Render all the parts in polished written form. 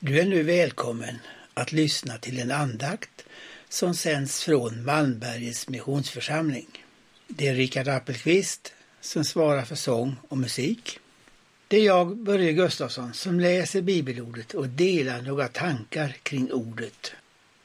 Du är nu välkommen att lyssna till en andakt som sänds från Malmbergets missionsförsamling. Det är Richard Appelqvist som svarar för sång och musik. Det är jag, Börje Gustafsson, som läser bibelordet och delar några tankar kring ordet.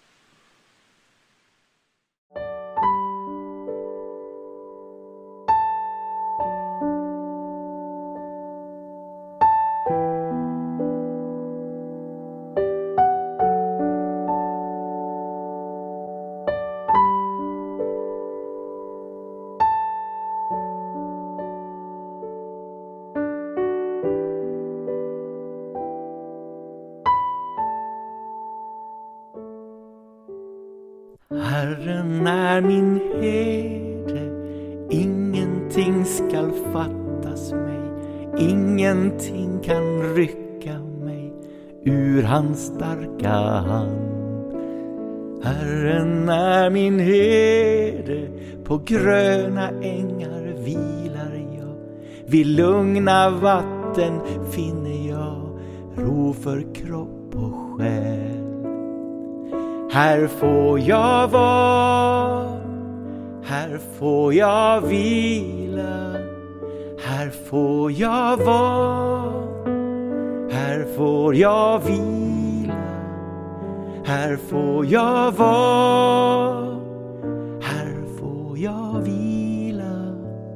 Herren är min herde, ingenting skall fattas mig, ingenting kan rycka mig ur hans starka hand. Herren är min herde, på gröna ängar vilar jag, vid lugna vatten finner jag ro för kropp och själ. Här får jag vara, här får jag vila, här får jag vara, här får jag vila, här får jag vara, här får jag vila.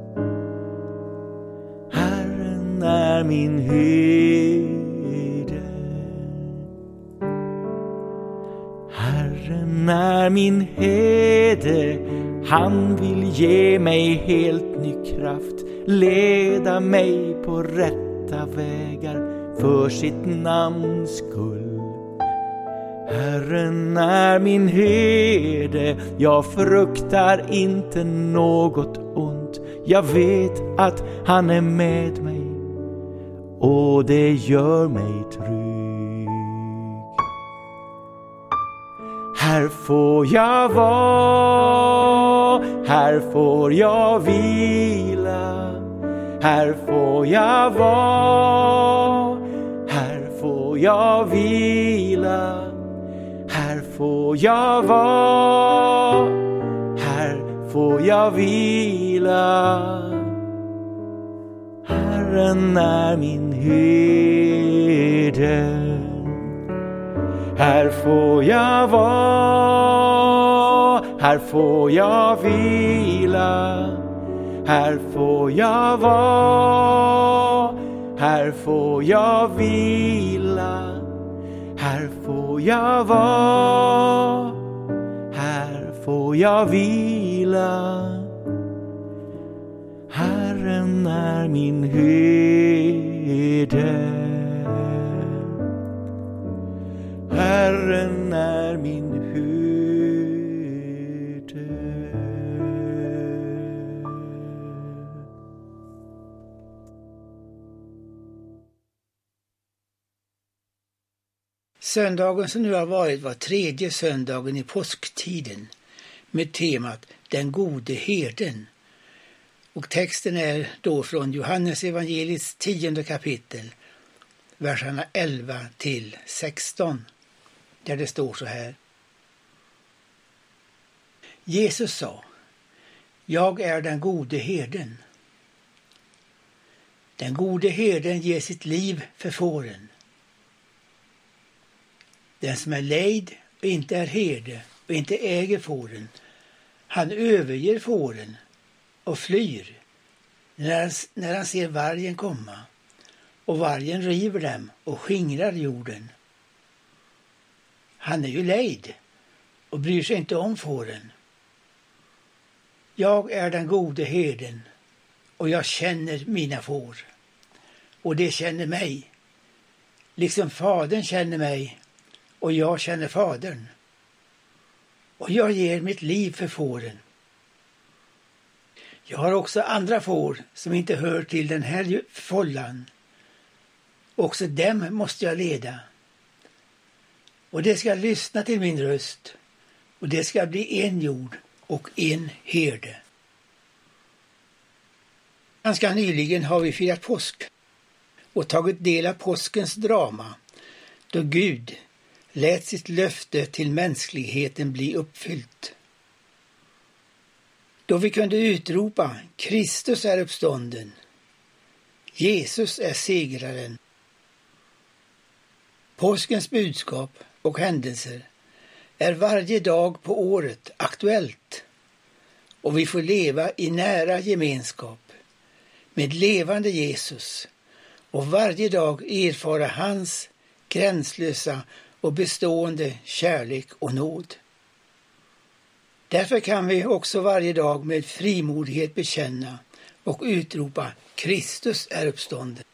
Herren är min herde. Herren är min herde, han vill ge mig helt ny kraft, leda mig på rätta vägar för sitt namns skull. Herren är min herde, jag fruktar inte något ont, jag vet att han är med mig och det gör mig trygg. Här får jag vara, här får jag vila, här får jag vara, här får jag vila, här får jag vara, här får jag vila. Herren är min herde. Här får jag vara, här får jag vila, här får jag vara, här får jag vila, här får jag vara, här får jag vila. Herren är min herde. Herren är min herde. Söndagen som nu har varit var tredje söndagen i påsktiden med temat Den gode herden. Och texten är då från Johannes evangeliets 10:e kapitel, verserna 11 till 16. Där det står så här. Jesus sa, jag är den gode herden. Den gode herden ger sitt liv för fåren. Den som är lejd och inte är herde och inte äger fåren, han överger fåren och flyr när han ser vargen komma, och vargen river dem och skingrar jorden. Han är ju lejd och bryr sig inte om fåren. Jag är den gode herden och jag känner mina får, och det känner mig, liksom fadern känner mig och jag känner fadern. Och jag ger mitt liv för fåren. Jag har också andra får som inte hör till den här fållan. Också dem måste jag leda. Och det ska lyssna till min röst, och det ska bli en jord och en herde. Ganska nyligen har vi firat påsk och tagit del av påskens drama, då Gud lät sitt löfte till mänskligheten bli uppfyllt. Då vi kunde utropa Kristus är uppstånden, Jesus är segraren. Påskens budskap och händelser är varje dag på året aktuellt och vi får leva i nära gemenskap med levande Jesus och varje dag erfara hans gränslösa och bestående kärlek och nåd. Därför kan vi också varje dag med frimodighet bekänna och utropa Kristus är uppstånden.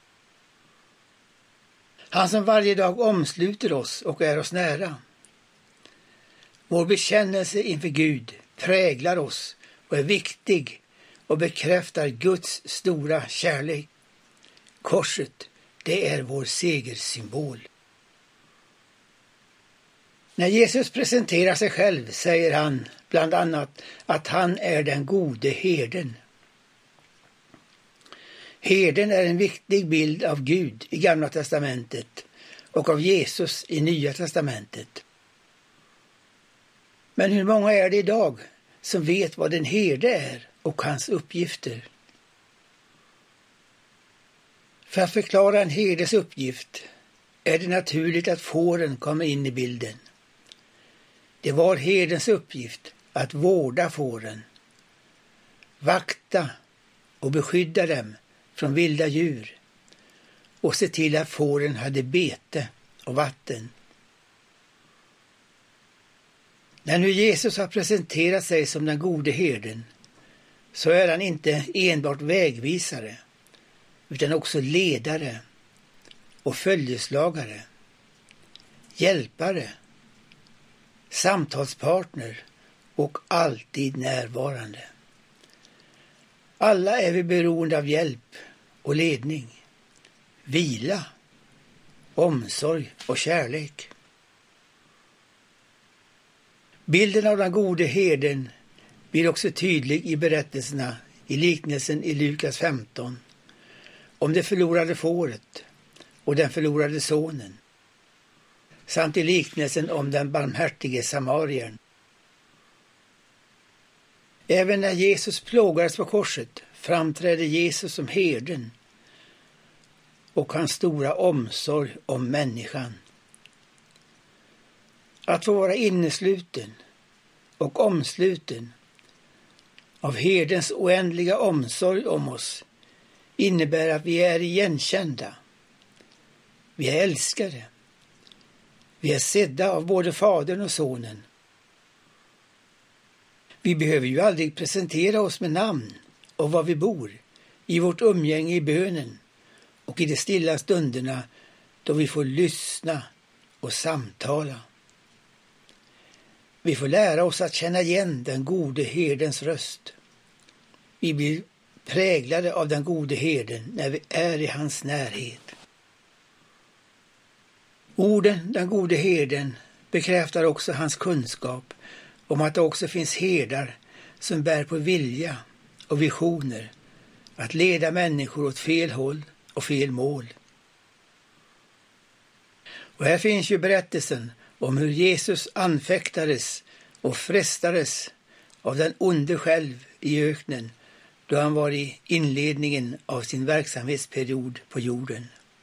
Han som varje dag omsluter oss och är oss nära. Vår bekännelse inför Gud präglar oss och är viktig och bekräftar Guds stora kärlek. Korset, det är vår segersymbol. När Jesus presenterar sig själv säger han bland annat att han är den gode herden. Herden är en viktig bild av Gud i Gamla testamentet och av Jesus i Nya testamentet. Men hur många är det idag som vet vad en herde är och hans uppgifter? För att förklara en herdes uppgift är det naturligt att fåren kommer in i bilden. Det var herdens uppgift att vårda fåren, vakta och beskydda dem från vilda djur och se till att fåren hade bete och vatten. När nu Jesus har presenterat sig som den gode herden så är han inte enbart vägvisare utan också ledare och följeslagare, hjälpare, samtalspartner och alltid närvarande. Alla är vi beroende av hjälp och ledning, vila, omsorg och kärlek. Bilden av den gode herden blir också tydlig i berättelserna i liknelsen i Lukas 15 om det förlorade fåret och den förlorade sonen samt i liknelsen om den barmhärtige samarien. Även när Jesus plågades på korset framträdde Jesus som herden och hans stora omsorg om människan. Att få vara innesluten och omsluten av herdens oändliga omsorg om oss innebär att vi är igenkända. Vi är älskade. Vi är sedda av både Fadern och Sonen. Vi behöver ju aldrig presentera oss med namn och var vi bor, i vårt umgänge i bönen och i de stilla stunderna då vi får lyssna och samtala. Vi får lära oss att känna igen den gode herdens röst. Vi blir präglade av den gode herden när vi är i hans närhet. Orden den gode herden bekräftar också hans kunskap om att det också finns herdar som bär på vilja och visioner att leda människor åt fel håll och fel mål. Och här finns ju berättelsen om hur Jesus anfäktades och frestades av den onde själv i öknen då han var i inledningen av sin verksamhetsperiod på jorden.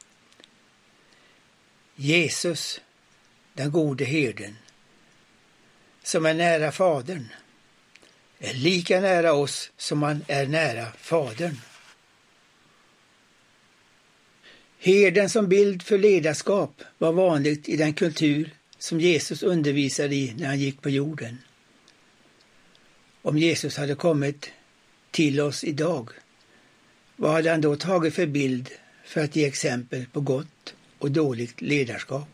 Jesus, den gode herden, som är nära Fadern, är lika nära oss som han är nära Fadern. Herden som bild för ledarskap var vanligt i den kultur som Jesus undervisade i när han gick på jorden. Om Jesus hade kommit till oss idag, vad hade han då tagit för bild för att ge exempel på gott och dåligt ledarskap?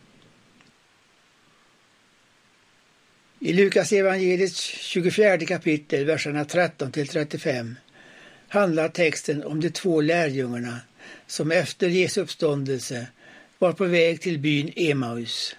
I Lukas evangeliets 24 kapitel, verserna 13-35, handlar texten om de 2 lärjungarna som efter Jesu uppståndelse var på väg till byn Emmaus.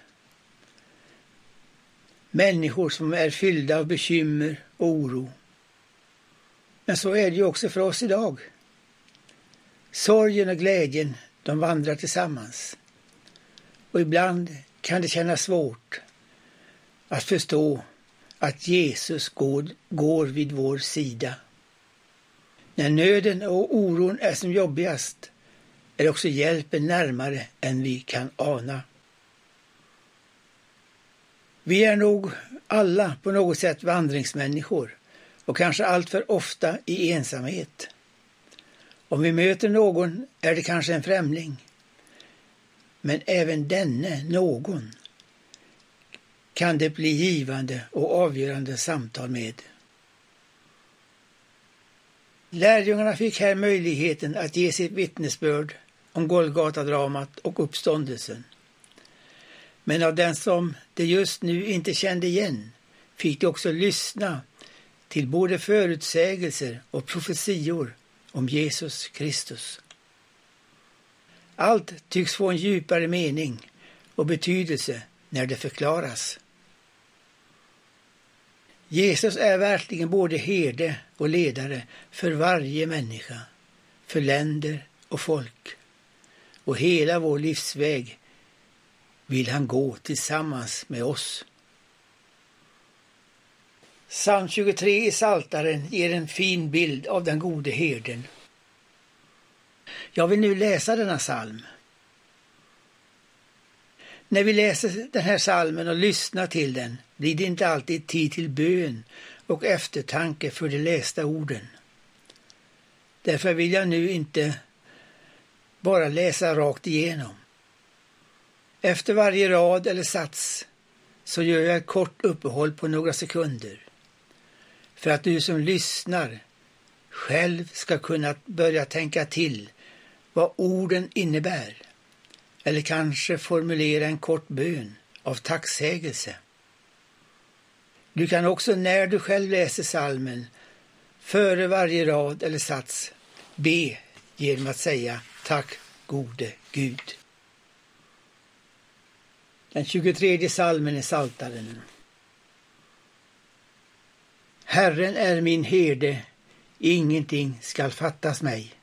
Människor som är fyllda av bekymmer och oro. Men så är det ju också för oss idag. Sorgen och glädjen, de vandrar tillsammans. Och ibland kan det kännas svårt att förstå att Jesus går vid vår sida. När nöden och oron är som jobbigast är också hjälpen närmare än vi kan ana. Vi är nog alla på något sätt vandringsmänniskor och kanske allt för ofta i ensamhet. Om vi möter någon är det kanske en främling. Men även denne någon kan det bli givande och avgörande samtal med. Lärjungarna fick här möjligheten att ge sitt vittnesbörd om Golgata-dramat och uppståndelsen. Men av den som det just nu inte kände igen fick de också lyssna till både förutsägelser och profetior om Jesus Kristus. Allt tycks få en djupare mening och betydelse när det förklaras. Jesus är verkligen både herde och ledare för varje människa, för länder och folk. Och hela vår livsväg vill han gå tillsammans med oss. Psalm 23 i Psaltaren ger en fin bild av den gode herden. Jag vill nu läsa denna psalm. När vi läser den här psalmen och lyssnar till den blir det inte alltid tid till bön och eftertanke för de lästa orden. Därför vill jag nu inte bara läsa rakt igenom. Efter varje rad eller sats så gör jag ett kort uppehåll på några sekunder för att du som lyssnar själv ska kunna börja tänka till vad orden innebär eller kanske formulera en kort bön av tacksägelse. Du kan också när du själv läser psalmen före varje rad eller sats be genom att säga tack gode Gud. Den 23 psalmen i Psaltaren. Herren är min herde, ingenting skall fattas mig.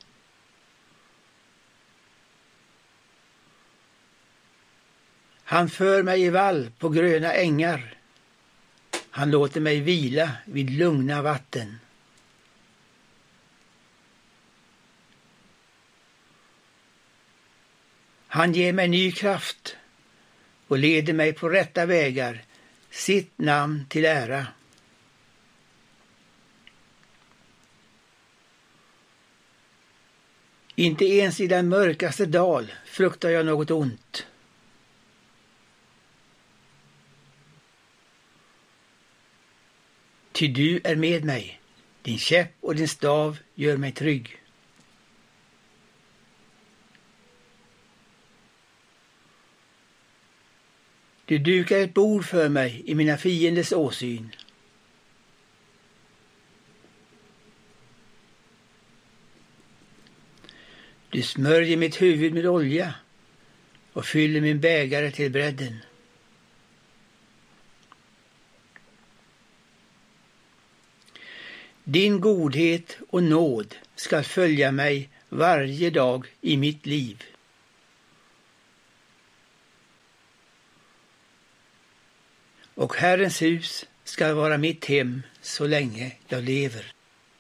Han för mig i vall på gröna ängar. Han låter mig vila vid lugna vatten. Han ger mig ny kraft och leder mig på rätta vägar, sitt namn till ära. Inte ens i den mörkaste dal fruktar jag något ont. Ty du är med mig, din käpp och din stav gör mig trygg. Du dukar ett bord för mig i mina fienders åsyn. Du smörjer mitt huvud med olja och fyller min bägare till bredden. Din godhet och nåd ska följa mig varje dag i mitt liv. Och Herrens hus ska vara mitt hem så länge jag lever.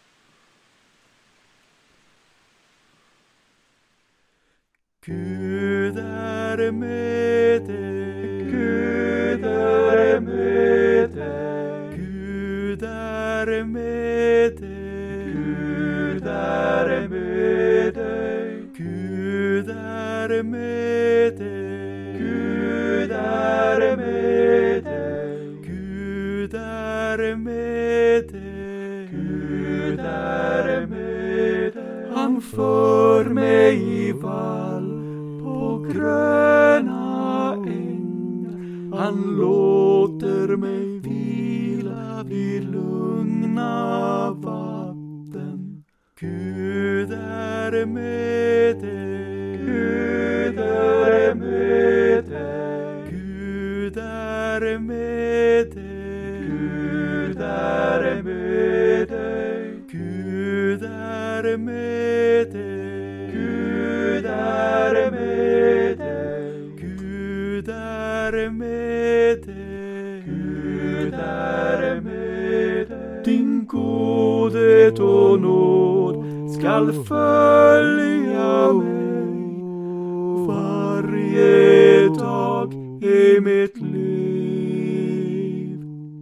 Gud är med dig, Gud är med dig, Gud är med dig, Gud är med dig, Gud är med dig, Gud är med dig, Gud är med dig, Gud är med dig. Han för mig i vall på gröna ängar. Han låter mig vila vid lugna vatten. Gud är med dig, Gud är med dig, Gud är med dig, Gud är med dig, Gud är med dig, Gud är med dig, Gud med dig. Gud är med dig. Din godhet och nåd skall följa mig varje dag i mitt liv.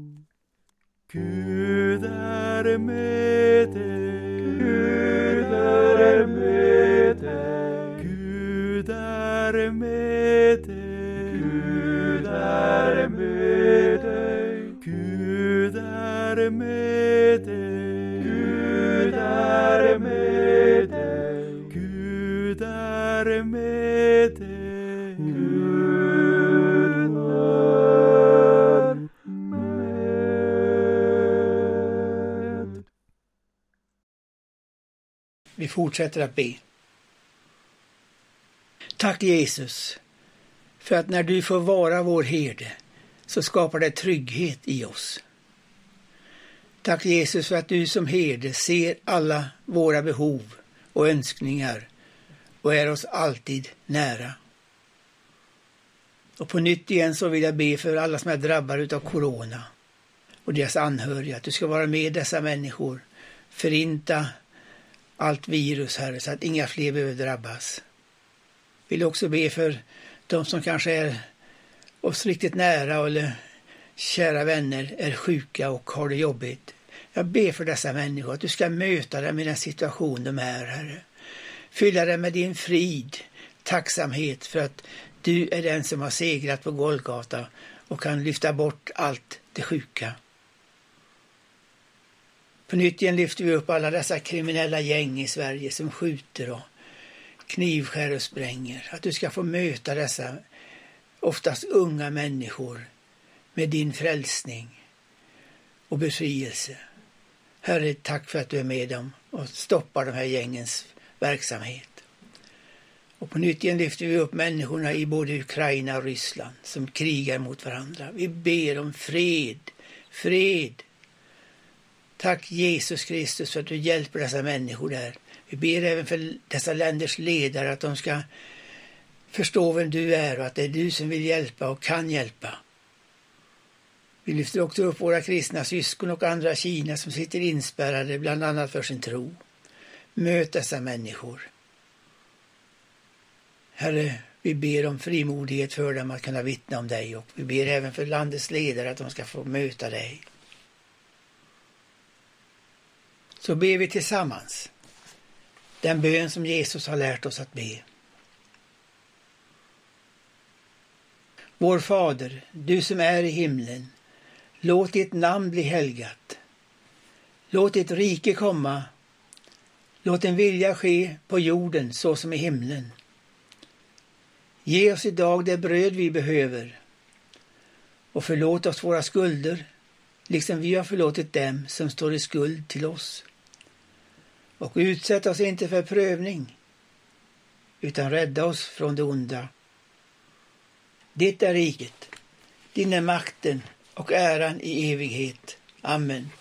Gud är med dig. Gud är med dig. Gud är med dig. Gud är med dig. Gud är med dig. Gud är med dig. Gud är med dig. Gud är med. Vi fortsätter att be. Tack Jesus, för att när du får vara vår herde så skapar det trygghet i oss. Tack Jesus för att du som herde ser alla våra behov och önskningar och är oss alltid nära. Och på nytt igen så vill jag be för alla som är drabbade av corona och deras anhöriga, att du ska vara med dessa människor, förinta allt virus, Herre, så att inga fler behöver drabbas. Vill också be för de som kanske är oss riktigt nära eller kära vänner är sjuka och har det jobbigt. Jag ber för dessa människor att du ska möta dem i den situation de är, Herre. Fylla dem med din frid, tacksamhet för att du är den som har segrat på Golgata och kan lyfta bort allt det sjuka. På nytt igen lyfter vi upp alla dessa kriminella gäng i Sverige som skjuter och knivskär och spränger. Att du ska få möta dessa oftast unga människor med din frälsning och befrielse. Herre, tack för att du är med dem och stoppar de här gängens verksamhet. Och på nytt igen lyfter vi upp människorna i både Ukraina och Ryssland som krigar mot varandra. Vi ber om fred, fred. Tack Jesus Kristus för att du hjälper dessa människor där. Vi ber även för dessa länders ledare att de ska förstå vem du är och att det är du som vill hjälpa och kan hjälpa. Vi lyfter också upp våra kristna syskon och andra Kina som sitter inspärrade bland annat för sin tro. Möt dessa människor. Herre, vi ber om frimodighet för dem att kunna vittna om dig och vi ber även för landets ledare att de ska få möta dig. Så ber vi tillsammans den bön som Jesus har lärt oss att be. Vår Fader, du som är i himlen, låt ditt namn bli helgat. Låt ditt rike komma. Låt din vilja ske på jorden så som i himlen. Ge oss idag det bröd vi behöver och förlåt oss våra skulder liksom vi har förlåtit dem som står i skuld till oss. Och utsätt oss inte för prövning utan rädda oss från det onda. Ditt är riket, din är makten och äran i evighet. Amen.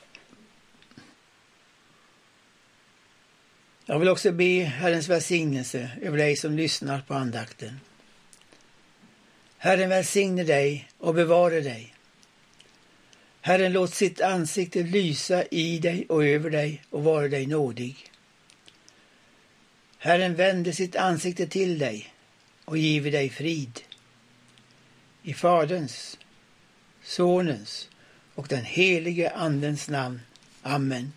Jag vill också be Herrens välsignelse över dig som lyssnar på andakten. Herren välsigne dig och bevara dig. Herren låt sitt ansikte lysa i dig och över dig och vara dig nådig. Herren vände sitt ansikte till dig och giver dig frid. I Faderns, Sonens och den helige Andens namn. Amen.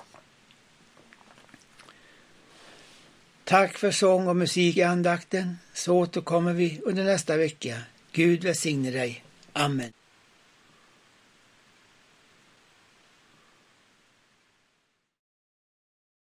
Tack för sång och musik i andakten. Så återkommer vi under nästa vecka. Gud välsigne dig. Amen.